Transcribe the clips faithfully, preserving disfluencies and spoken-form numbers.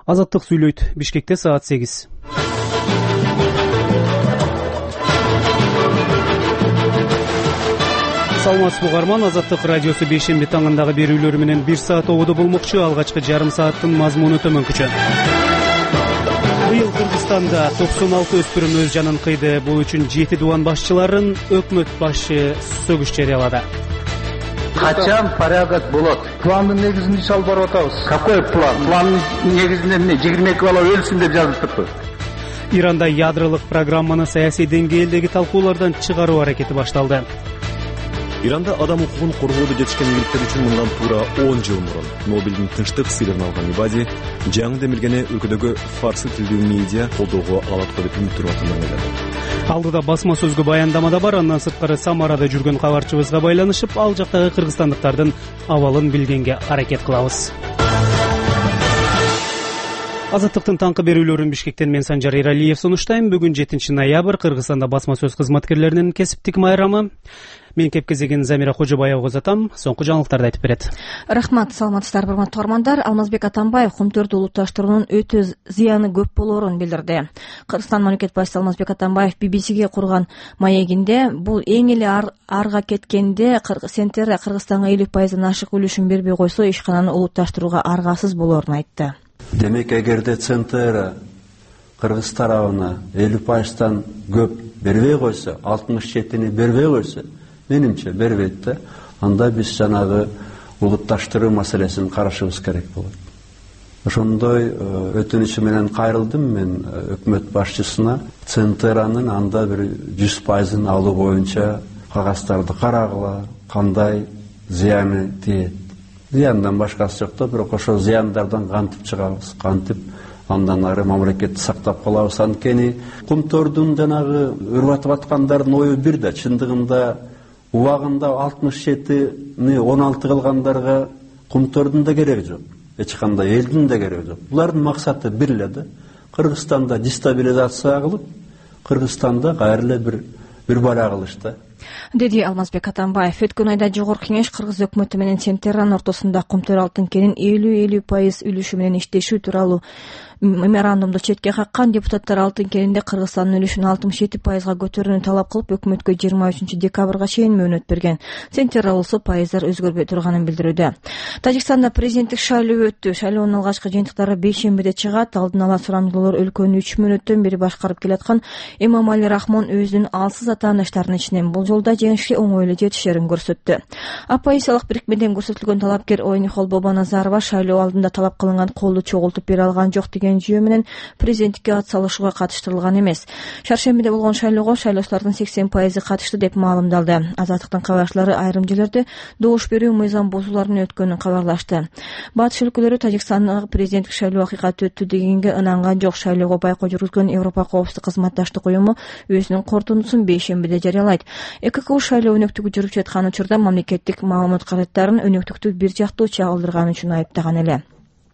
Азаттык сүйлөйт. Бишкекте саат сегиз. Саламатсызбы угарман, Азаттык радиосу бейшемби таңындагы берүүлөрү менен бир саат ободо болмокчу. Алгачкы жарым сааттын мазмуну төмөнкүчө. Быйыл Кыргызстанда токсон алты өспүрүм өз жанын кыйды. Бул үчүн жети дубан башчыларын өкмөт башы сөгүш жарыялады. Качан порядок болот? Пландын негизинде иш алып барып атабыз. Какой план? Пландын негизинде эмне? жыйырма эки бала өлсүн деп жазылыптыр. Иранда ядролук программаны саясий деңгээлдеги талкуулардан чыгаруу аракети башталды. Иранда адам укугун коргоодо жетишкен ийгиликтер үчүн мындан туура он жыл мурун Нобелдин тынчтык сыйлыгын алган Ибади жаңы демилгени өлкөдөгү фарсы тилдүү медиа колдоого алаткы деп үмүттөнүп аткандар. Алдыда басма сөзгө баяндамада бар, андан сырткары Самарада жүргөн кабарчыбызга байланышып, ал жактагы кыргызстандыктардын абалын билгенге аракет кылабыз. Азаттыктын таңкы берүүлөрүн Бишкектен мен Санжар Иралиев сунуштайм. Бүгүн жетинчи ноябрь, Кыргызстанда басма сөз кызматкерлеринин кесиптик майрамы. Мен кеп кезеген Замира Кожобаева узатам. Соңку жаңылыктарды айтып берет. Рахмат, саламатсыздарбы урматтуу угармандар. Алмазбек Атамбаев Кумтөрдү улутташтыруунун өтө зыяны көп болоорун билдирди. Кыргызстан мамлекет башчысы Алмазбек Атамбаев би би сиге курган маегинде бул эң эле ар, арга кеткенде Сентера Кыргызстанга элүү пайыздан ашык үлүшүн бербей койсо, ишкананы улутташтырууга аргасыз болоорун айтты. Демек, эгерде Центера Кыргыз тарабына элүү пайыздан көп бербей койсо, алтымыш жетини бербей койсо, менимче бербейт да, анда биз жанагы улутташтыруу маселесин карашыбыз керек болот. Ошондой өтүнүчү менен кайрылдым мен өкмөт башчысына. Центеранын анда бир жүз пайызын алуу боюнча кагастарды карагыла, кандай зыяны тиет. Зыяндан башкасы жок да, бирок ошол зыяндардан кантип чыгабыз, кантип андан ары мамлекетти сактап калабыз. Анткени Кумтөрдүн жанагы өрбатып аткандардын ою бир да, чындыгында убагында алтымыш жетини он алты кылгандарга Кумтөрдүн да кереги жок, эч кандай элдин да кереги жок. Булардын максаты бир эле да, Кыргызстанда дестабилизация кылып, Кыргызстанда кайра эле бир бир бара кылыш да. Деди Алмазбек Атамбаев. Өткөн айда Жогорку Кеңеш Кыргыз өкмөтү менен Сентеранын ортосунда Кумтөр алтын кенин элүү пайыз үлүшү менен иштешүү тууралуу меморандумду четке каккан. Депутаттар алтын кенинде Кыргызстандын үлүшүн алтымыш жети пайызга көтөрүүнү талап кылып, өкмөткө жыйырма үчүнчү декабрга чейин мөөнөт берген. Сентера болсо пайыздар өзгөрбөй турганын билдирүүдө. Тажикстанда президенттик шайлоо өттү. Шайлоонун алгачкы жыйынтыктары бейшембиде чыгат. Алдын ала сурамдуулар өлкөнү үч мөөнөттөн бери башкарып келаткан Эмомали Рахмон өзүнүн алсыз атаандаштарынын ичинен бул жолда жеңишке оңой эле жетишерин көрсөттү. Оппозициялык бирикмеден көрсөтүлгөн талапкер Ойнихол Бобоназарова шайлоо алдында талап кылынган колду чогултуп бере алган жок деген жүйө менен президенттикке ат салышууга катыштырылган эмес. Шаршембиде болгон шайлоого шайлоочулардын сексен пайызы катышты деп маалымдалды. Азаттыктын кабарчылары айрым жерлерде добуш берүү мыйзам бузууларынын өткөнүн кабарлашты. Батыш өлкөлөрү Тажикстандагы президенттик шайлоо акыйкат өттү дегенге ынанган жок. Шайлоого байкоо жүргүзгөн Европа коопсуздук кызматташтык уюму өзүнүн корутундусун бейшембиде жарыялайт. ЭККУ шайлоо өнөктүгү жүрүп жаткан учурда мамлекеттик маалымат каражаттарын өнөктүктү бир жактуу чагылдырган үчүн айыптаган эле.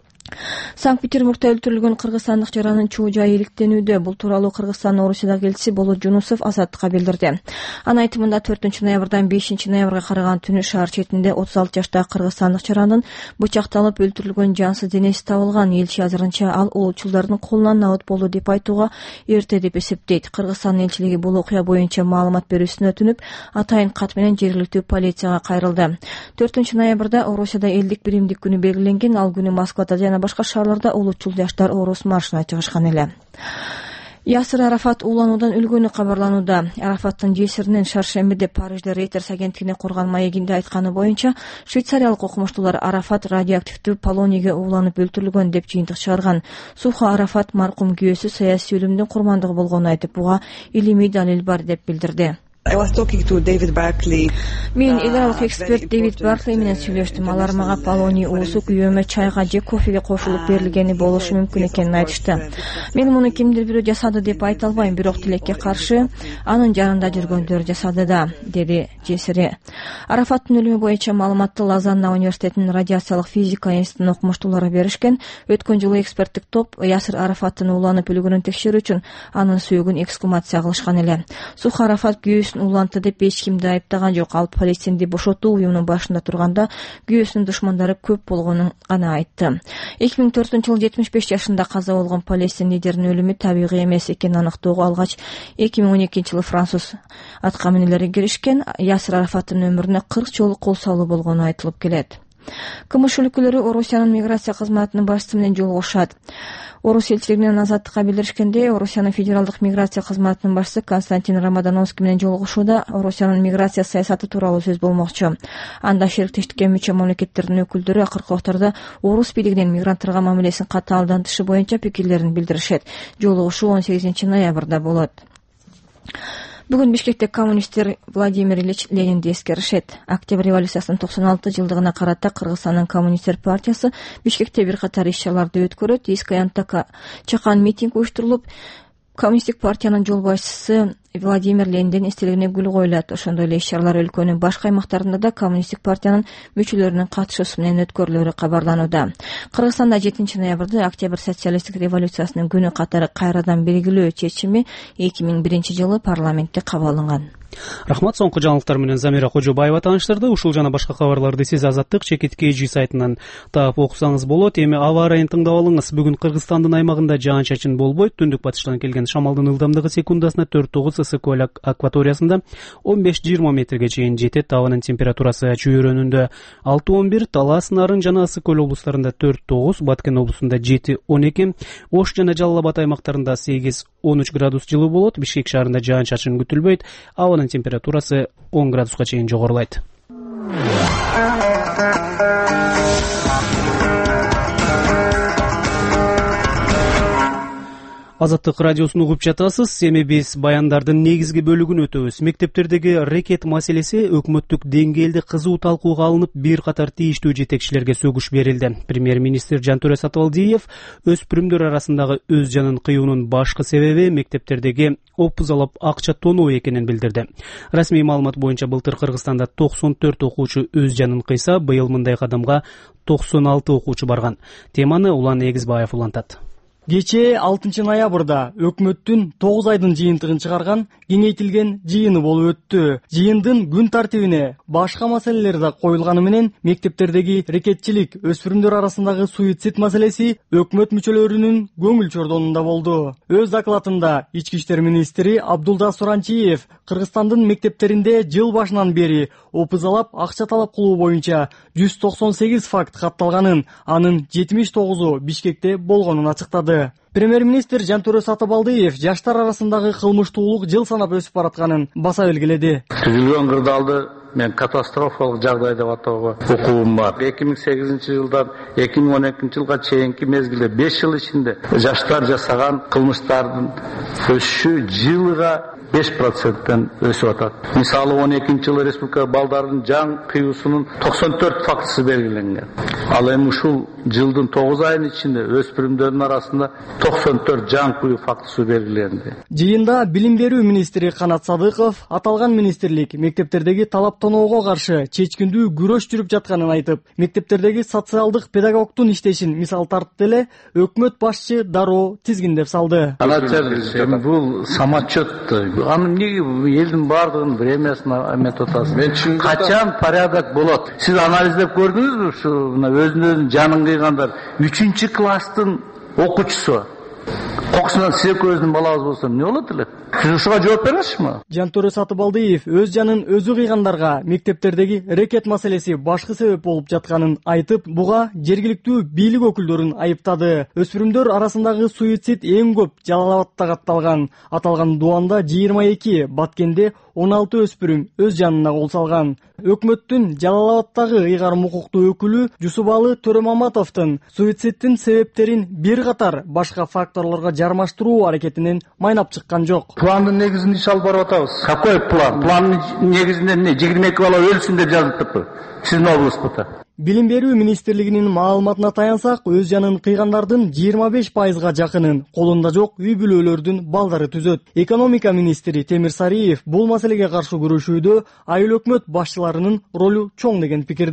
Санкт-Петербургда өлтүрүлгөн кыргызстандык жаранын чуу жайы иликтенүүдө. Бул тууралуу Кыргызстандын Орусиядагы элчиси Болот Жунусов Азаттыкка билдирди. Анын айтымында төртүнчү ноябрдан бешинчи ноябрга караган түнү шаар четинде отуз алты жаштагы кыргызстандык жарандын бычакталып өлтүрүлгөн жансыз денеси табылган. Элчи азырынча ал улуучулдардын колунан набыт болду деп айтууга эрте деп эсептейт. Кыргызстан элчилиги бул окуя боюнча маалымат берүүсүнө өтүнүп, атайын кат менен жергиликтүү полицияга кайрылды. төртүнчү ноябрда Орусияда элдик биримдик күнү белгиленген. Ал күнү Москвада жана башка шаарларда улуучул жаштар орус маршына чыгышкан эле. Ясир Арафат уулануудан өлгөнү кабарланууда. Арафаттын жесиринин шаршембиде Парижде Reuters агенттигине курган маегинде айтканы боюнча, швейцариялык окумуштуулар Арафат радиоактивдүү полонийге ууланып өлтүрүлгөн деп жыйынтык чыгарган. Суха Арафат маркум күйөөсү саясий өлүмдүн курмандыгы болгонун айтып, буга илимий далил бар деп билдирди. Мен эл аралык эксперт Дэвид Барклey менен сүйлөштүм. Алар мага полоний уусу күйөөмө чайга же кофеге кошулуп берилгени болушу мүмкүн экенин айтышты. Мен муну кимдир бирөө жасады деп айта албайм, бирок тилекке каршы анын жанында жүргөндөр жасады да, деди жесири. Арафаттын өлүмү боюнча маалыматты Лозанна университетинин радиациялык физика институтунун окумуштуулары беришкен. Өткөн жылы эксперттик топ Ясир Арафаттын ууланып өлгөнүн текшерүү үчүн анын сөөгүн эксгумация кылышкан эле. Суха Арафат күйөөсүн күйөөсүн улантты деп эч кимди айыптаган жок. Ал Палестинди бошотуу уюмунун башында турганда күйөөсүнүн душмандары көп болгонун гана айтты. эки миң төртүнчү жылы жетимиш беш жашында каза болгон Палестин лидеринин өлүмү табигый эмес экенин аныктоого алгач эки миң он экинчи жылы француз аткаминерлери киришкен. Ясир Арафаттын өмүрүнө кырк жолу кол салуу болгону айтылып келет. КМШ өлкөлөрү Орусиянын миграция кызматынын башчысы менен жолугушат. Орус элчилигинен Азаттыкка билдиришкендей, Орусиянын федералдык миграция кызматынын башчысы Константин Рамадановский менен жолугушууда Орусиянын миграция саясаты тууралуу сөз болмокчу. Анда шериктештикке мүчө мамлекеттердин өкүлдөрү акыркы убактарда орус бийлигинин мигранттарга мамилесин катаалдантышы боюнча пикирлерин билдиришет. Жолугушуу он сегизинчи ноябрда болот. Бүгүн Бишкекте коммунисттер Владимир Ильич Ленинди эскеришет. Октябрь революциясынын токсон алты жылдыгына карата Кыргызстандын коммунисттер партиясы Бишкекте бир катар иш-чараларды өткөрөт. Эски аянтта чакан митинг уюштурулуп, коммунисттик партиянын жол башчысы Владимир Лениндин эстелигине гүл коюлат. Ошондой эле иш-чаралар өлкөнүн башка аймактарында да коммунисттик партиянын мүчөлөрүнүн катышуусу менен өткөрүлөрү кабарланууда. Кыргызстанда жетинчи ноябрда Октябрь социалисттик революциясынын күнү катары кайрадан белгилөө чечими эки миң биринчи жылы парламентте кабыл алынган. Рахмат, соңку жаңылыктар менен Замира Кожобаева тааныштырды. Ушул жана башка кабарларды сиз Азаттык Чекит Кж сайтынан таап окусаңыз болот. Эми аба ырайын тыңдап алыңыз. Бүгүн Кыргызстандын аймагында жаан-чачын болбойт. Түндүк батыштан келген шамалдын ылдамдыгы секундасына төрт тогуз, ысык көл акваториясында он беш жыйырма метрге чейин жетет. Абанын температурасы чөйрөнүндө алты он бир, Талас, Нарын жана ысык көл облустарында төрт тогуз, Баткен облусунда жети он эки, Ош жана Жалал Абад аймактарында сегиз он үч градус жылуу болот. Бишкек шаарында жаан-чачын күтүлбөйт. Абанын температурасы он градуска чейин жогорулайт. Азаттык радиосун угуп жатасыз. Эми биз баяндардын негизги бөлүгүн өтөбүз. Мектептердеги рекет маселеси өкмөттүк деңгээлде кызуу талкууга алынып, бир катар тийиштүү жетекчилерге сөгүш берилди. Премьер-министр Жантөре Сатыбалдиев өспүрүмдөр арасындагы өз жанын кыюунун башкы себеби мектептердеги опузалап акча тоноо экенин билдирди. Расмий маалымат боюнча былтыр Кыргызстанда токсон төрт окуучу өз жанын кыйса, быйыл мындай кадамга токсон алты окуучу барган. Теманы Улан Эгизбаев улантат. Кечээ алтынчы ноябрда өкмөттүн тогуз айдын жыйынтыгын чыгарган кеңейтилген жыйыны болуп өттү. Жыйындын күн тартибине башка маселелер да коюлганы менен мектептердеги рекетчилик, өспүрүмдөр арасындагы суицид маселеси өкмөт мүчөлөрүнүн көңүл чордонунда болду. Өз докладында ички иштер министри Абдулда Суранчиев Кыргызстандын мектептеринде жыл башынан бери опузалап акча талап кылуу боюнча жүз токсон сегиз факт катталганын, анын жетимиш тогузу Бишкекте болгонун ачыктады. Премьер-министр Жантөре Сатыбалдиев жаштар арасындагы кылмыштуулук жыл санап өсүп баратканын баса белгиледи. Түзүлгөн кырдаалды мен катастрофалык жагдай деп атоого укугум бар. эки миң сегизинчи жылдан эки миң он экинчи жылга чейинки мезгилде беш жыл ичинде жаштар жасаган кылмыштардын өсүшү жылга беш проценттен өсүп атат. Мисалы он экинчи жылы республика балдардын жан кыюусунун токсон төрт фактысы белгиленген. Ал эми ушул жылдын тогуз айынын ичинде өспүрүмдөрдүн арасында токсон төрт жан кыюу фактысы белгиленди. Жыйында билим берүү министри Канат Садыков аталган министрлик мектептердеги талап тоноого каршы чечкиндүү күрөш жүрүп жатканын айтып, мектептердеги социалдык педагогтун иштешин мисал тартып эле өкмөт башчы дароо тизгиндеп салды. Эми бул самочет, аны эмнеге элдин бардыгын премиясын эметип атасыз? Качан порядок болот? Сиз анализдеп көрдүңүзбү? Ушу мына өзүнүн жанын кыйгандар үчүнчү класстын окуучусу. Кокусунан сиз экөөбүздүн балабыз болсо эмне болот эле? Сиз ушуга жооп бересизби? Жантөре Сатыбалдиев өз жанын өзү кыйгандарга мектептердеги рекет маселеси башкы себеп болуп жатканын айтып, буга жергиликтүү бийлик өкүлдөрүн айыптады. Өспүрүмдөр арасындагы суицид эң көп Жалал Абадта катталган. Аталган дуанда жыйырма эки, Баткенде он алты өспүрүм өз жанына кол салган. Өкмөттүн Жалал Абадтагы ыйгарым укуктуу өкүлү Жусубалы Төрөмаматовдун суициддин себептерин бир катар башка факторлорго жармаштыруу аракетинен майнап чыккан жок. Пландын негизинде иш алып барып атабыз. Какой план? Пландын негизинде эмне? жыйырма эки бала өлсүн деп жазылыптырбы? Сиздин облустукта. Билим берүү министрлигинин маалыматына таянсак, өз жанын кыйгандардын жыйырма беш пайызга жакынын колунда жок үй бүлөлөрдүн балдары түзөт. Экономика министри Темир Сариев бул маселеге каршы күрөшүүдө айыл өкмөт башчыларынын ролу чоң деген пикирде.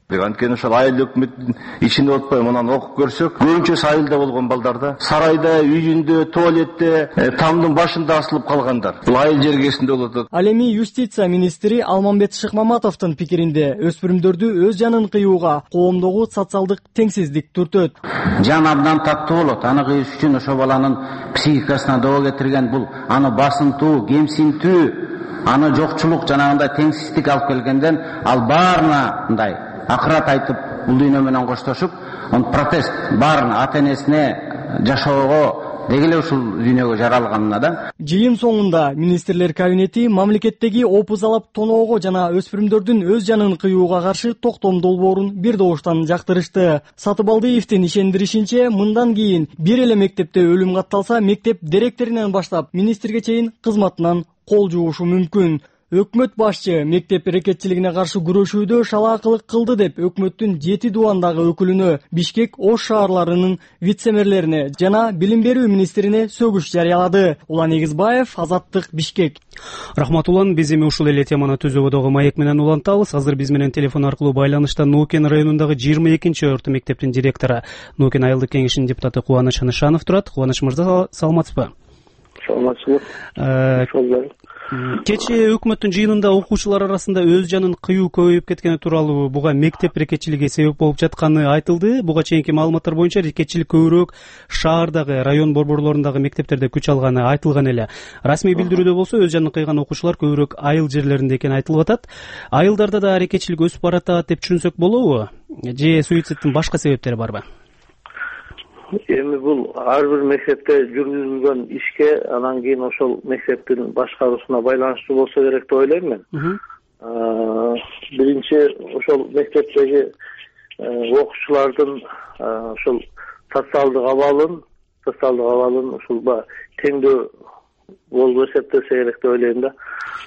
Анткени ошол айыл өкмөттүн ичинде отпой мындан окуп көрсөк, көбүнчөсү айылда болгон балдар да. Сарайда, үйүндө, туалетте, тамдын башында асылып калгандар. Бул айыл жергесинде болот. Ал эми юстиция министри Алмамбет Шыкмаматовдун пикиринде өспүрүмдөрдү өз жанын кыюуга коомдогу социалдык теңсиздик түртөт. Жан абдан таттуу болот. Аны кыйыш үчүн ошо баланын психикасына доо кетирген бул аны басынтуу, кемсинтүү, аны жокчулук жанагындай теңсиздик алып келгенден ал баарына мындай акырат айтып бул дүйнө менен коштошуп, он протест баарын ата-энесине жашоого деги эле ушул дүйнөгө жаралганына да. Жыйын соңунда министрлер кабинети мамлекеттеги опузалап тоноого жана өспүрүмдөрдүн өз жанын кыюуга каршы токтом долбоорун бир добуштан жактырышты. Сатыбалдиевдин ишендиришинче, мындан кийин бир эле мектепте өлүм катталса, мектеп директорунан баштап министрге чейин кызматынан кол жуушу мүмкүн. Өкмөт башчы мектеп аракетчилигине каршы күрөшүүдө шалаакылык кылды деп өкмөттүн жети дубандагы өкүлүнө, Бишкек, Ош шаарларынын вице-мэрлерине жана билим берүү министрине сөгүш жарыялады. Улан Эгизбаев, Азаттык, Бишкек. Рахмат улан, биз эми ушул эле теманы түзүүгө маек менен улантабыз. Азыр биз менен телефон аркылуу байланышта Нуукен районундагы жыйырма экинчи орто мектептин директору, Нуукен айылдык кеңешинин депутаты Кубаныч Анышанов турат. Кубаныч мырза, саламатсызбы? Саламатсызбы. Кечээ өкмөттүн жыйынында окуучулар арасында өз жанын кыюу көбөйүп кеткени тууралуу, буга мектеп рекетчилиги себеп болуп жатканы айтылды. Буга чейинки маалыматтар боюнча рекетчилик көбүрөөк шаардагы, район борборлорундагы мектептерде күч алганы айтылган эле. Расмий билдирүүдө болсо өз жанын кыйган окуучулар көбүрөөк айыл жерлеринде экени айтылып атат. Айылдарда да рекетчилик өсүп баратат деп түшүнсөк болобу? Же суицидтин башка себептери барбы? Эми бул ар бир мектепте жүргүзүлгөн ишке, анан кийин ошол мектептин башкаруусуна байланыштуу болсо керек деп ойлойм мен. Биринчи, ошол мектептеги окуучулардын ошол социалдык абалын, социалдык абалын ушул теңдөө болуп эсептесе керек деп ойлойм да.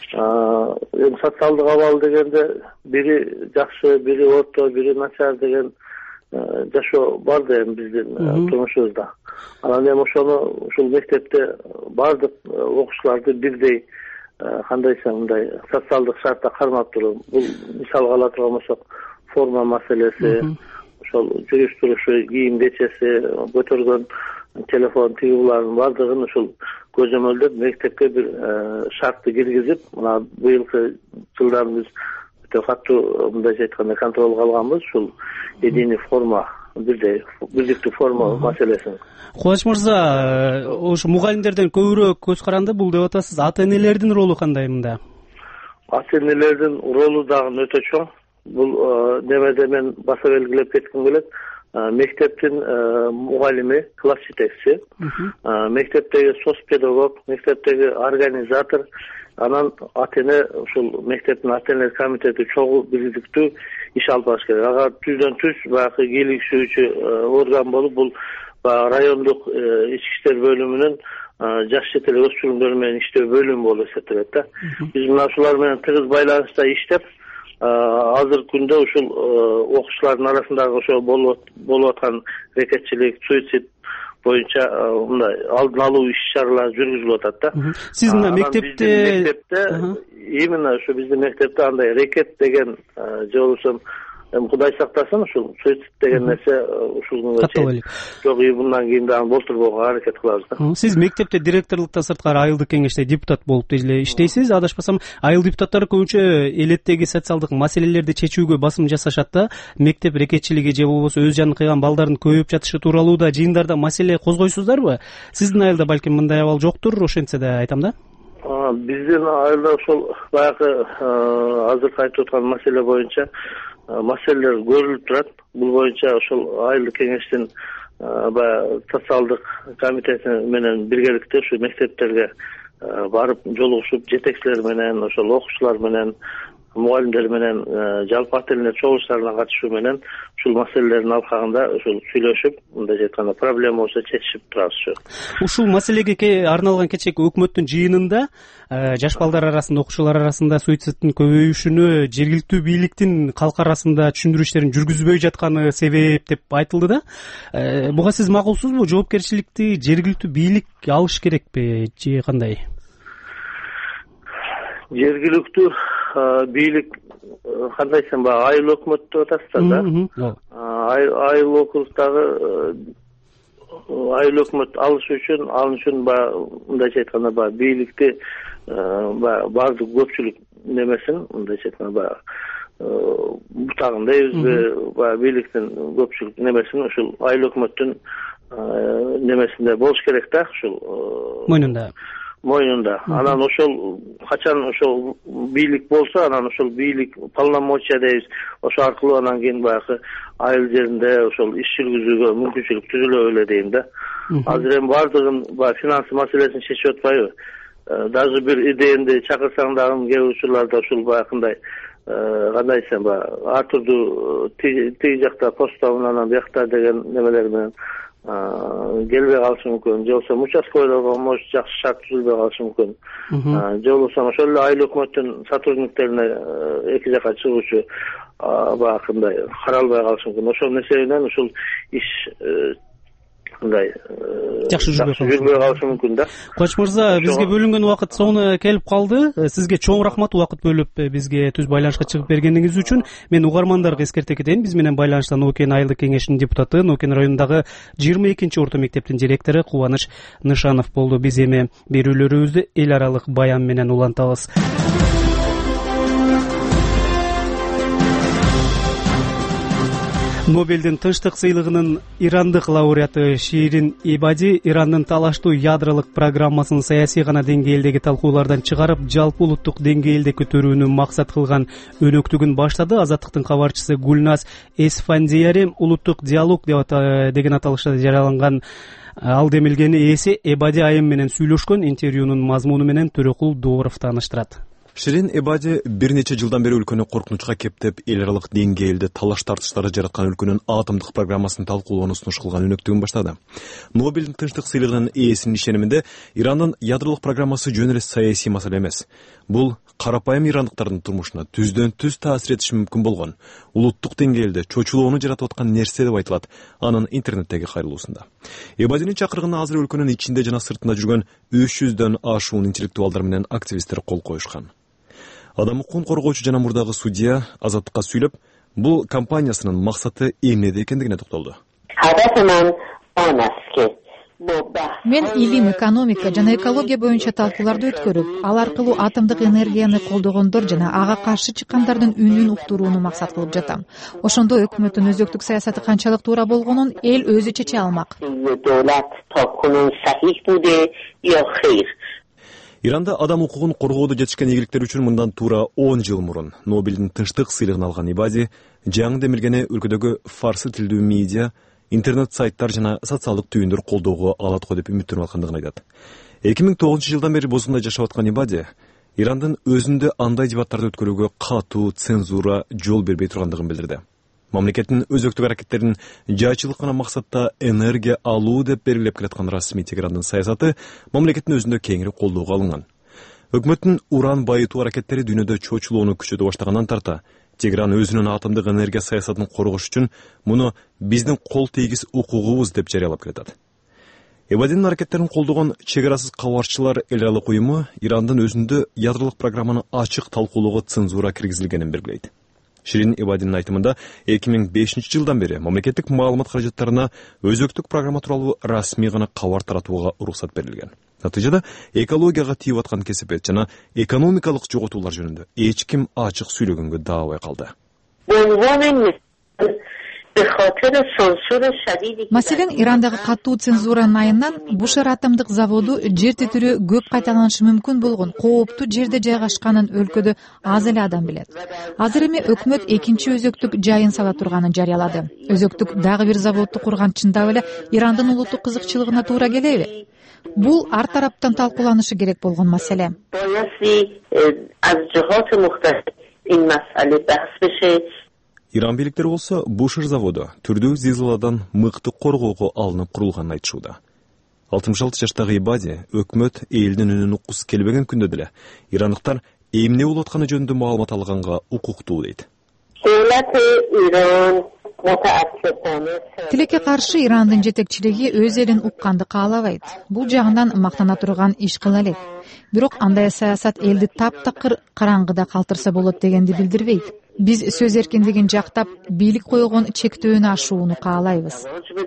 Эми социалдык абал дегенде бири жакшы, бири орто, бири начар деген жашоо бар да эми биздин турмушубузда. Анан эми ошону ушул мектепте баардык окуучуларды бирдей кандайса мындай социалдык шартта кармап туруп, бул мисалга ала турган болсок форма маселеси, ошол жүрүш турушу, кийим кечеси, көтөргөн телефон, тигулардын баардыгын ушул көзөмөлдөп мектепке бир шартты киргизип, мына быйылкы жылдан биз катуу мындайча айтканда контролго алганбыз, ушул единый форма, бирдей бирдиктүү форма маселесин. Кубаныч мырза, ош мугалимдерден көбүрөөк көз каранды бул деп атасыз. Ата-энелердин ролу кандай мында? Ата-энелердин ролу дагы өтө чоң. Бул немеде мен баса белгилеп кетким келет. Мектептин мугалими, класс жетекчиси, мектептеги соц педагог, мектептеги организатор, анан ата-эне ушул мектептин ата-энелер комитети чогуу бирдиктүү иш алып барыш керек. Ага түздөн түз баягы кийлигишүүчү орган болуп, бул райондук ички иштер бөлүмүнүн жаш жетелек өспүрүмдөр менен иштөө бөлүмү болуп эсептелет да. Биз мына ушулар менен тыгыз байланышта иштеп, азыркы күндө ушул окуучулардын арасындагы ошо болуп аткан рекетчилик, суицид боюнча мындай алдын алуу иш-чаралары жүргүзүлүп атат да. Сиз мына мектепте именно ушу биздин мектепте андай рекет деген же болбосо эми Кудай сактасын, ушул суицид деген нерсе ушул күнгө чейин жок, мындан кийин дагы болтурбоого аракет кылабыз да. Сиз мектепте директорлуктан сырткары айылдык кеңеште депутат болуп деле иштейсиз. Адашпасам, айыл депутаттары көбүнчө элеттеги социалдык маселелерди чечүүгө басым жасашат да. Мектеп рекетчилиги же болбосо өз жанын кыйган балдардын көбөйүп жатышы тууралуу да жыйындарда маселе козгойсуздарбы? Сиздин айылда балким мындай абал жоктур, ошентсе да айтам да. Биздин айылда ошол баягы азыркы айтып аткан маселе боюнча маселелер көрүлүп турат. Бул боюнча ошол айылдык кеңештин баягы социалдык комитети менен биргеликте ушу мектептерге барып жолугушуп, жетекчилер менен, ошол окуучулар менен, мугалимдер менен, жалпы ата-энелер чогулуштарына катышуу менен ушул маселелердин алкагында ушул сүйлөшүп, мындайча айтканда проблема болсо чечишип турабыз. Ушул маселеге арналган кечээки өкмөттүн жыйынында жаш балдар арасында, окуучулар арасында суицидтин көбөйүшүнө жергиликтүү бийликтин калк арасында түшүндүрүү иштерин жүргүзбөй жатканы себеп деп айтылды да. Буга сиз макулсузбу? Жоопкерчиликти жергиликтүү бийлик алыш керекпи же кандай? жергиликтүү бийлик кандай десем баягы айыл өкмөт деп атасыздар да. Айыл округдагы айыл өкмөт алыш үчүн ал үчүн баягы мындайча айтканда баягы бийликти баягы баардык көпчүлүк немесин мындайча айтканда баягы бутагын дейбизби баягы бийликтин көпчүлүк немесин ушул айыл өкмөттүн немесинде болуш керек да, ушул мойнунда мойнунда. Анан ошол качан ошол бийлик болсо, анан ошол бийлик полномочия дейбиз. Ошо аркылуу анан кийин баягы айыл жеринде ошол иш жүргүзүүгө мүмкүнчүлүк түзүлө эле дейм да. Азыр эми баардыгын баягы финанс маселесин чечип атпайбы? Даже бир идеенди чакырсаң дагы кээ учурларда ушул баягындай кандай десем баягы ар түрдүү тиги жакта почтабын анан биякта деген немелер менен келбей калышы мүмкүн, же болбосо участкаларга может жакшы шарт түзүлбөй калышы мүмкүн. Же болбосо ошол эле айыл өкмөттүн сотрудниктерине эки жака чыгуучу баягындай каралбай калышы мүмкүн. Ошол нерсенен ушул иш мындай жакшы жүрбөй калышы мүмкүн да. Куаныч мырза, бизге бөлүнгөн убакыт соңуна келип калды. Сизге чоң рахмат убакыт бөлүп бизге түз байланышка чыгып бергениңиз үчүн. Мен угармандарга эскерте кетейин, биз менен байланышта Ноокен айылдык кеңешинин депутаты, Ноокен районундагы жыйырма экинчи орто мектептин директору Кубаныч Нышанов болду. Биз эми берүүлөрүбүздү эл аралык баян менен улантабыз. Нобелдин тынчтык сыйлыгынын ирандык лауреаты Ширин Эбади Ирандын талаштуу ядролук программасын саясий гана деңгээлдеги талкуулардан чыгарып, жалпы улуттук деңгээлде көтөрүүнү максат кылган өнөктүгүн баштады. Азаттыктын кабарчысы Гулназ Эсфандиярем улуттук диалог деген аталышта жарыяланган ал демилгени ээси Эбади айым менен сүйлөшкөн. Интервьюнун мазмуну менен Төрөкул Дооров тааныштырат. Ширин Эбади бир нече жылдан бери өлкөнү коркунучка кептеп, эл аралык деңгээлде талаш тартыштарды жараткан өлкөнүн атомдук программасын талкуулоону сунуш кылган өнөктүгүн баштады. Нобелдин тынчтык сыйлыгынын ээсинин ишениминде Ирандын ядролук программасы жөн эле саясий маселе эмес. Бул карапайым ирандыктардын турмушуна түздөн түз таасир этиши мүмкүн болгон, улуттук деңгээлде чочулоону жаратып аткан нерсе деп айтылат анын интернеттеги кайрылуусунда. Эбадинин чакырыгына азыр өлкөнүн ичинде жана сыртында жүргөн үч жүздөн ашуун интеллектуалдар менен активисттер кол коюшкан. Адам укугун коргоочу жана мурдагы судья Азаттыкка сүйлөп, бул компаниясынын максаты эмнеде экендигине токтолду. Мен илим, экономика жана экология боюнча талкууларды өткөрүп, ал аркылуу атомдук энергияны колдогондор жана ага каршы чыккандардын үнүн уктурууну максат кылып жатам. Ошондо өкмөттүн өзөктүк саясаты канчалык туура болгонун эл өзү чече алмак. Иранда адам укугун коргоодо жетишкен ийгиликтер үчүн мындан туура он жыл мурун Нобелдин тынчтык сыйлыгын алган Эбади жаңы демилгени өлкөдөгү фарсы тилдүү медиа, интернет сайттар жана социалдык түйүндөр колдоого алат го деп үмүттөнүп аткандыгын айтат. эки миң тогузунчу жылдан бери бозумда жашап аткан Эбади Ирандын өзүндө андай дебаттарды өткөрүүгө катуу цензура жол бербей тургандыгын билдирди. Мамлекеттин өзөктүк аракеттерин жайчылык гана максатта энергия алуу деп белгилеп келаткан расмий Тегерандын саясаты мамлекеттин өзүндө кеңири колдоого алынган. Өкмөттүн уран байытуу аракеттери дүйнөдө чочулоону күчөтө баштагандан тарта Тегеран өзүнүн атомдук энергия саясатын коргош үчүн муну биздин кол тийгис укугубуз деп жарыялап келатат. Эбадинин аракеттерин колдогон чек арасыз кабарчылар эл аралык уюму Ирандын өзүндө ядролук программаны ачык талкуулоого цензура киргизилгенин белгилейт. Ширин Эбадинин айтымында эки миң бешинчи жылдан бери мамлекеттик маалымат каражаттарына өзөктүк программа тууралуу расмий гана кабар таратууга уруксат берилген. Натыйжада экологияга тийип аткан кесепет жана экономикалык жоготуулар жөнүндө эч ким ачык сүйлөгөнгө даабай калды. Маселен, Ирандагы катуу цензуранын айынан Бушер атомдук заводу жер титирөө көп кайталанышы мүмкүн болгон кооптуу жерде жайгашканын өлкөдө аз эле адам билет. Азыр эми өкмөт экинчи өзөктүк жайын сала турганын жарыялады. Өзөктүк дагы бир заводду курган чындап эле Ирандын улуттук кызыкчылыгына туура келеби? Бул ар тараптан талкууланышы керек болгон маселе. Иран бийликтери болсо Бушер заводу түрдүү зилзаладан мыкты коргоого алынып курулганын айтышууда. алтымыш алты жаштагы Эбади өкмөт элдин үнүн уккусу келбеген күндө деле ирандыктар эмне болуп атканы жөнүндө маалымат алганга укуктуу дейт. Тилекке каршы Ирандын жетекчилиги өз элин укканды каалабайт. Бул жагынан мактана турган иш кыла элек. Бирок андай саясат элди таптакыр караңгыда калтырса болот дегенди билдирбейт. Биз сөз эркиндигин жактап, бийлик койгон чектөөнү ашууну каалайбыз.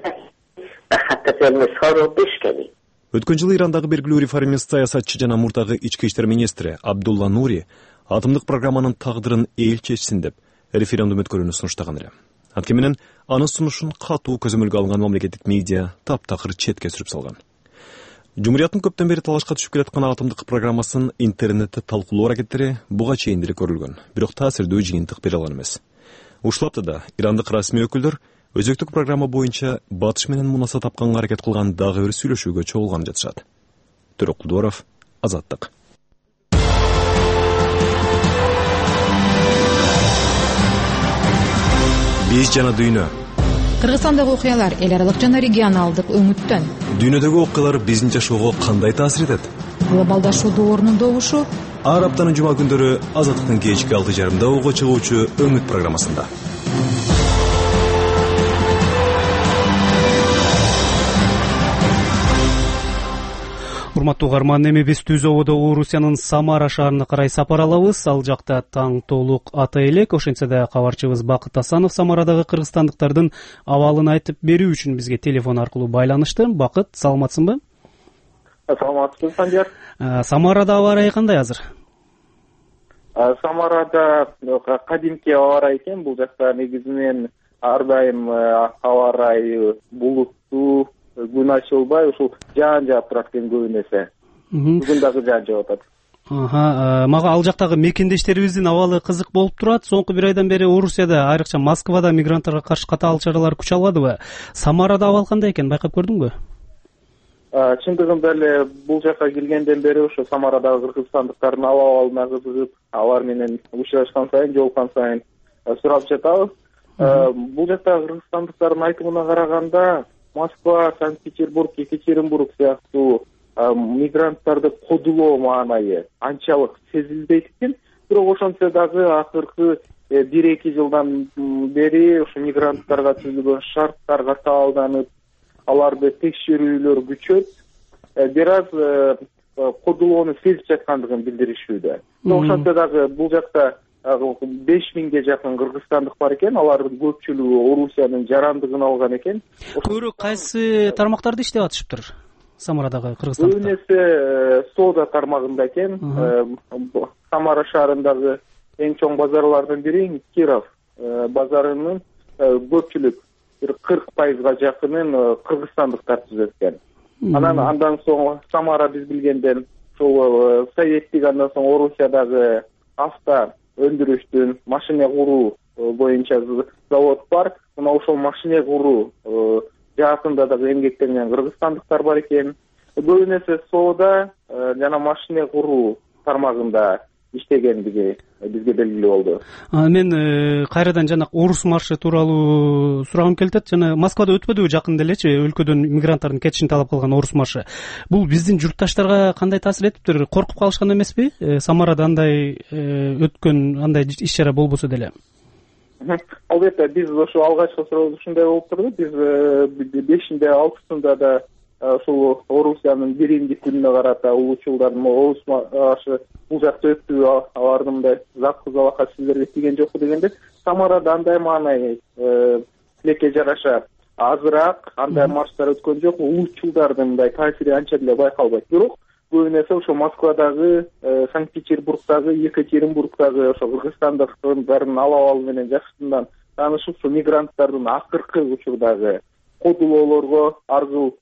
Өткөн жылы Ирандагы белгилүү реформист саясатчы жана мурдагы ички иштер министри Абдулла Нури атомдук программанын тагдырын эл чечсин деп референдум өткөрүүнү сунуштаган эле. Анткени менен анын сунушун катуу көзөмөлгө алган мамлекеттик медиа таптакыр четке сүрүп салган. Жумурияттын көптөн бери талашка түшүп келаткан атомдук программасын интернетте талкуулоо аракеттери буга чейин деле көрүлгөн, бирок таасирдүү жыйынтык бере алган эмес. Ушул аптада ирандык расмий өкүлдөр өзөктүк программа боюнча батыш менен мунаса тапканга аракет кылган дагы бир сүйлөшүүгө чогулган жатышат. Төрөк Кудоров, Азаттык. Биз жана дүйнө. Кыргызстандагы окуялар эл аралык жана регионалдык өңүттөн. Дүйнөдөгү окуялар биздин жашоого кандай таасир этет? Глобалдашуу доорунун добушу. Ар аптанын жума күндөрү Азаттыктын кечки алты жарымда угуу чыгуучу Өңүт программасында. Урматтуу угарман, эми биз түз ободо Орусиянын Самара шаарына карай сапар алабыз. Ал жакта таң толук ата элек. Ошентсе да кабарчыбыз Бакыт Асанов Самарадагы кыргызстандыктардын абалын айтып берүү үчүн бизге телефон аркылуу байланышты. Бакыт, саламатсыңбы? Саламатсызбы, Санжар. Самарада аба ырайы кандай азыр? Самарада кадимки аба ырайы экен. Бул жакта негизинен ар дайым аба ырайы булуттуу, күн ачылбай, ушул жаан жаап турат экен көбүн эсе. Бүгүн дагы жаан жаап атат. Мага ал жактагы мекендештерибиздин абалы кызык болуп турат. Соңку бир айдан бери Орусияда, айрыкча Москвада мигранттарга каршы катаал чаралар күч албадыбы? Самарада абал кандай экен, байкап көрдүңбү? Чындыгында эле бул жака келгенден бери ошо Самарадагы кыргызстандыктардын абалына кызыгып, алар менен учурашкан сайын, жолуккан сайын сурап жатабыз. Бул жактагы кыргызстандыктардын айтымына караганда, Москва, Санкт-Петербург, Екатеринбург сыяктуу мигранттарды кодулоо маанайы анчалык сезилбейт экен. Бирок ошентсе дагы акыркы бир эки жылдан бери ошо мигранттарга түзүлгөн шарттар катаалданып, аларды текшерүүлөр күчөйт. Бир аз кодулоону сезип жаткандыгын билдиришүүдө. Ошентсе дагы бул жакта беш миңге жакын кыргызстандык бар экен, алардын көпчүлүгү Орусиянын жарандыгын алган экен. Көрү кайсы тармактарды иштеп атышыптыр Самарадагы кыргызстандыктар? Көбүн эсе соода тармагында экен. Самара шаарындагы эң чоң базарлардын бири Киров базарынын көпчүлүк бир кырк пайызга жакынын кыргызстандыктар түзөт экен. Анан андан соң Самара биз билгенден ошол советтик, андан соң Орусиядагы авто өндүрүштүн, машина куруу боюнча завод бар. Мына ошол машина куруу жаатында дагы эмгектенген кыргызстандыктар бар экен. Көбүн эсе соода жана машина куруу тармагында иштегендиги бизге белгилүү болду. Мен кайрадан жана Орус маршы тууралуу сурагым келет. Жана Москвада өтпөдүбү жакында элечи өлкөдөн мигранттардын кетишин талап кылган Орус маршы? Бул биздин журтташтарга кандай таасир этиптир? Коркуп калышкан эмеспи? Самарада андай өткөн андай иш чара болбосо деле. Албетте, биз ошо алгачкы суроо ушундай болуп турду. Биз бешинде алтысында да ошол Орусиянын биримдик күнүнө карата улуучулдардын Орус маршы бул жакта өттү, аларды мындай зат кызалакка силерге тийген жокпу дегенде, Самарада андай маанай тилекке жараша азыраак андай марштар өткөн жок, улуучулдардын мындай таасири анча деле байкалбайт. Бирок көбүн эсе ошо Москвадагы, Санкт-Петербургдагы, Екатеринбургдагы ошо кыргызстандыктардын абалы менен жакшыдан таанышып, ошо мигранттардын акыркы учурдагы кодулоолорго аргыл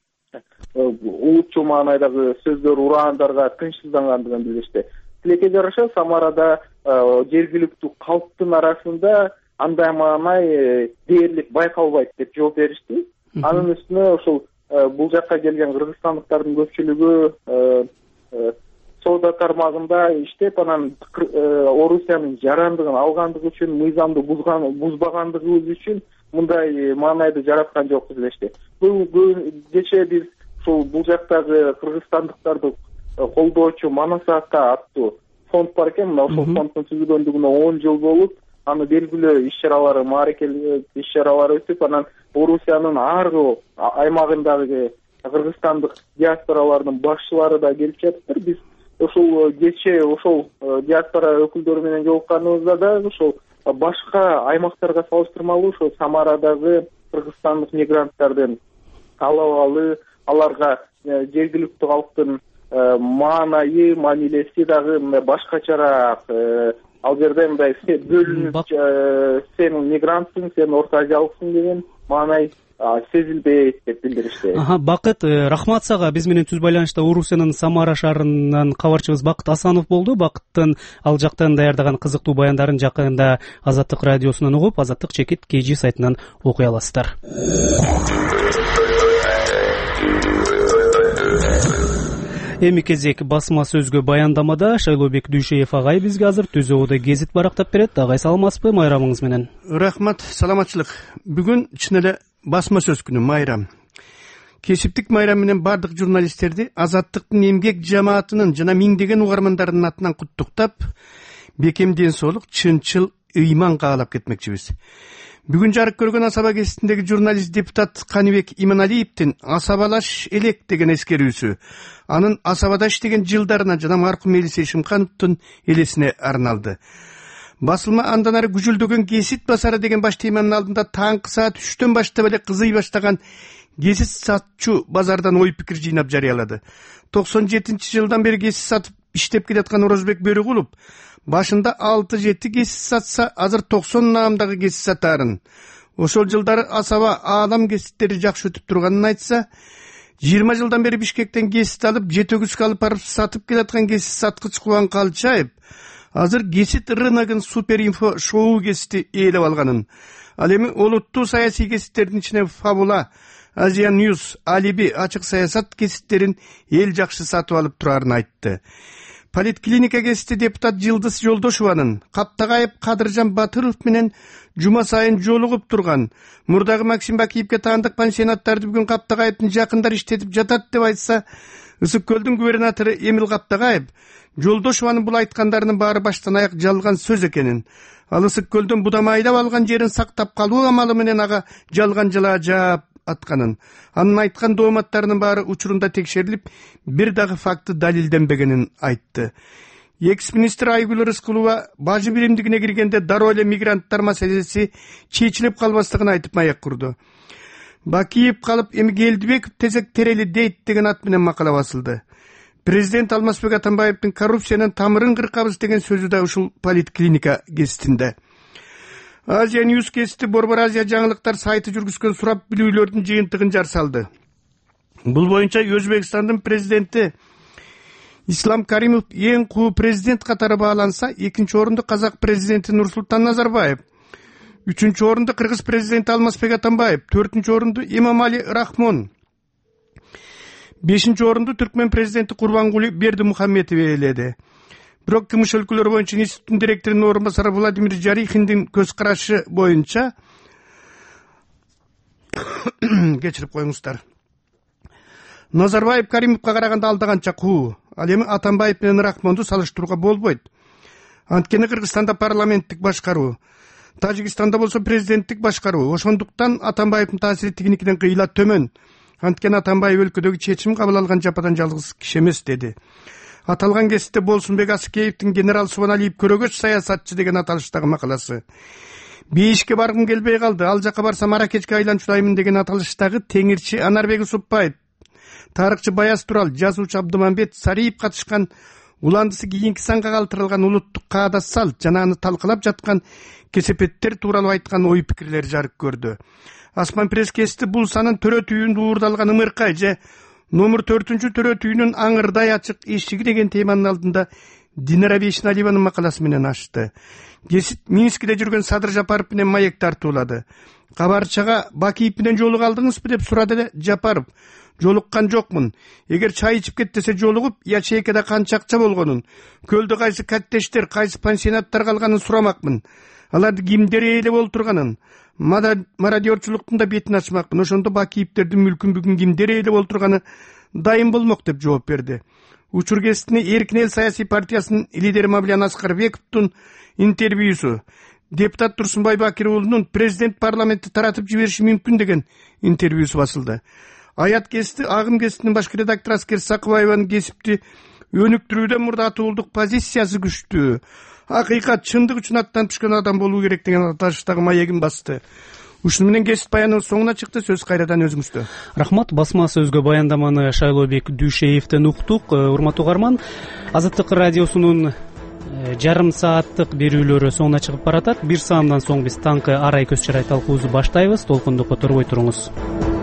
улутчул маанайдагы сөздөр, ураандарга тынчсыздангандыгын билдиришти. Тилекке жараша Самарада жергиликтүү калктын арасында андай маанай дээрлик байкалбайт деп жооп беришти. Анын үстүнө ошол бул жакка келген кыргызстандыктардын көпчүлүгү соода тармагында иштеп, анан Орусиянын жарандыгын алгандыгы үчүн, мыйзамды бузбагандыгыбыз үчүн мындай маанайды жараткан жокпуз дешти. Бул кечээ биз ушул бул жактагы кыргызстандыктарды колдоочу Манас ата аттуу фонд бар экен. Мына ошол фонддун түзүлгөндүгүнө он жыл болуп, аны белгилүү иш чаралары, мааракелик иш чаралар өтүп, анан Орусиянын аркы аймагындагы кыргызстандык диаспоралардын башчылары да келип жатыптыр. Биз ошол кечээ ошол диаспора өкүлдөрү менен жолукканыбызда да ошол башка аймактарга салыштырмалуу ошол Самарадагы кыргызстандык мигранттардын алабалы, аларга жергиликтүү калктын маанайы, мамилеси дагы башкачараак. Ал жерде мындай бөлүнүп, сен мигрантсың, сен Орто Азиялыксың деген маанай сезилбейт деп билдиришти. Бакыт, рахмат сага. Биз менен түз байланышта Орусиянын Самара шаарынан кабарчыбыз Бакыт Асанов болду. Бакыттын ал жактан даярдаган кызыктуу баяндарын жакында Азаттык радиосунан угуп, Азаттык чекит кей жи сайтынан окуй аласыздар. Эми кезек басма сөзгө баяндамада Шайлообек Дүйшеев агай бизге азыр Түз Ободо гезит барактап берет. Агай саламатсызбы? Майрамыңыз менен. Рахмат, саламатчылык. Бүгүн чын эле басма сөз күнү, майрам. Кесиптик майрам менен бардык журналисттерди Азаттыктын эмгек жамаатынын жана миңдеген угармандарынын атынан куттуктап, бекем ден соолук, чынчыл ыйман каалап кетмекчибиз. Бүгүн жарык көргөн Асаба гезитиндеги журналист депутат Каныбек Иманалиевдин асабалаш элек деген эскерүүсү анын Асабада иштеген жылдарына жана маркум Элисей Шымкановдун элесине арналды. Басылма андан ары күжүлдөгөн гезит басары деген баш теманын алдында таңкы саат үчтөн баштап эле кызый баштаган гезит сатчу базардан ой пикир жыйнап жарыялады. токсон жетинчи жылдан бери гезит сатып иштеп келаткан Орозбек Бөрүгулов башында алты жети гезит сатса, азыр токсон наамдагы гезит сатаарын. Ошол жылдары Асаба аалам гезиттери жакшы өтүп турганын айтса, жыйырма жылдан бери Бишкектен гезит алып, жетөгүскө алып барып сатып келаткан гезит саткыч Кубан Калчаев азыр гезит рыногун Суперинфо шоу гезити ээлеп алганын. Ал эми олуттуу саясий гезиттердин ичине Фабула, Азия Ньюс, Алиби, Ачык саясат гезиттерин эл жакшы сатып алып турарын айтты. Политклиника гезити депутат Жылдыз Жолдошованын Каптагаев Кадыржан Батыров менен жума сайын жолугуп турган, мурдагы Максим Бакиевке таандык пансионаттарды бүгүн Каптагаевдин жакындары иштетип жатат деп айтса, Ысык көлдүн губернатору Эмил Каптагаев Жолдошованын бул айткандарынын баары баштан аяк жалган сөз экенин, ал Ысык көлдүн будамайлап алган жерин сактап калуу амалы менен ага жалган жылаа жаап атканын, анын айткан дооматтарынын баары учурунда текшерилип, бир дагы факты далилденбегенин айтты. Экс-министр Айгүл Рыскулова бажы биримдигине киргенде дароо эле мигранттар маселеси чечилип калбастыгын айтып маек курду. Бакиев калып, эми Келдибеков тезек терели дейт деген ат менен макала басылды. Президент Алмазбек Атамбаевдин коррупциянын тамырын кыркабыз деген сөзү да ушул Политклиника гезитинде. Азия Ньюс гезити Борбор Азия жаңылыктар сайты жүргүзгөн сурап билүүлөрдүн жыйынтыгын жар салды. Бул боюнча Өзбекстандын президенти Ислам Каримов эң куу президент катары бааланса, экинчи орунду казак президенти Нурсултан Назарбаев, үчүнчү орунду кыргыз президенти Алмазбек Атамбаев, төртүнчү орунду Имамали Рахмон, бешинчи орунду Түркмен президенти Курбангули Бердимухамедов ээледи. Бирок кымыш өлкөлөр боюнча институттун директорунун орун басары Владимир Жарихиндин көз карашы боюнча кечирип коюңуздар. Назарбаев Каримовго караганда алдаганча куу. Ал эми Атамбаев менен Рахмонду салыштырууга болбойт. Анткени Кыргызстанда парламенттик башкаруу, Тажикстанда болсо президенттик башкаруу. Ошондуктан Атамбаевдин таасири тигиникинен кыйла төмөн. Анткени Атамбаев өлкөдөгү чечим кабыл алган жападан жалгыз киши эмес деди. Аталган гезитте Болсунбек Аскеевдин генерал Субаналиев көрөгөч саясатчы деген аталыштагы макаласы. Бейишке баргым келбей калды, ал жака барсам Маракечке айланчулаймын деген аталыштагы теңирчи Анарбек Усупбаев, тарыхчы Баяз Турал, жазуучу Абдымамбет Сариев катышкан уландысы кийинки санга калтырылган улуттук каада сал жана аны талкалап жаткан кесепеттер тууралуу айткан ой пикирлер жарык көрдү. Асман пресс гезити бул санын төрө түйүндө уурдалган ымыркай же номер төртүнчү төрө түйүнүн аңырдай ачык эшиги деген теманын алдында Динара Бешналиеванын макаласы менен ачты. Гезит Минскиде жүргөн Садыр Жапаров менен маек тартуулады. Кабарчага Бакиев менен жолуга алдыңызбы деп сурады эле Жапаров. Жолуккан жокмун. Эгер чай ичип кетсе жолугуп, ячейкада канча акча болгонун, көлдө кайсы каттештер, кайсы пансионаттар калганын сурамакмын. Аларды кимдер ээлеп олтурганын, мародерчулуктун да бетин ачмакмын. Ошондо Бакиевдердин мүлкүн бүгүн кимдер ээлеп олтурганы дайым болмок деп жооп берди. Учур гезитине Эркин эл саясий партиясынын лидери Мавлян Аскарбековдун интервьюсу. депутат Турсунбай Бакир уулунун президент парламентти таратып жибериши мүмкүн деген интервьюсу басылды. Аят кести агым кестинин башкы редактору Аскер Сакыбаеванын кесипти өнүктүрүүдөн мурда атуулдук позициясы күчтүү, акыйкат чындык үчүн аттан түшкөн адам болуу керек деген аталыштагы маегин басты. Ушуну менен кесип баяныбыз соңуна чыкты. Сөз кайрадан өзүңүздө. Рахмат. Басма сөзгө баяндаманы Шайлообек Дүйшеевден уктук. Урматтуу угарман, Азаттык радиосунун жарым сааттык берүүлөрү соңуна чыгып баратат. Бир саамдан соң биз таңкы арай көз чарай талкуубузду баштайбыз. Толкунду которбой туруңуз.